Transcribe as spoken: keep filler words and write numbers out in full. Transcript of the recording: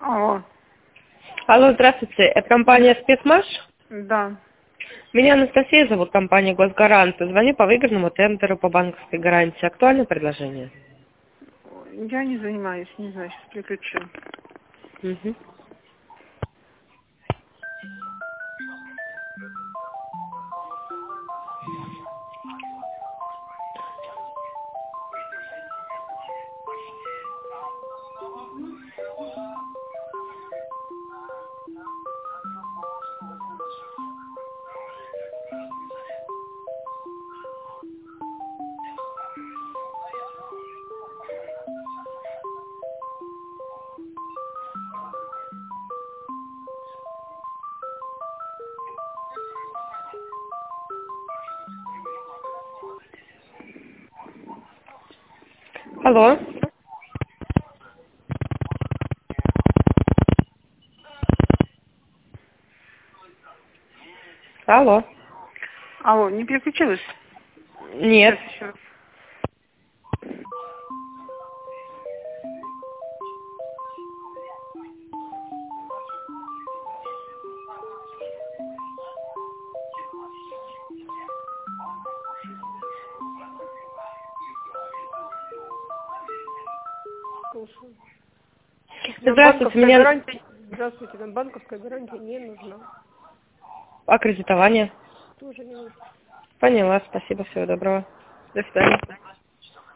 Алло. Алло, здравствуйте. Это компания «Спецмаш»? Да. Меня Анастасия зовут, компания «Госгарант». Звоню по выигранному тендеру по банковской гарантии. Актуальное предложение? Я не занимаюсь, не знаю, сейчас переключу. Угу. Алло. Алло. Алло, не переключилась? Нет. Сейчас еще раз. Слушаю. Нам Здравствуйте, банковская меня гарантия... Здравствуйте, нам банковская гарантия не нужна. аккредитование. Тоже не нужна. Поняла, спасибо, всего доброго. До свидания.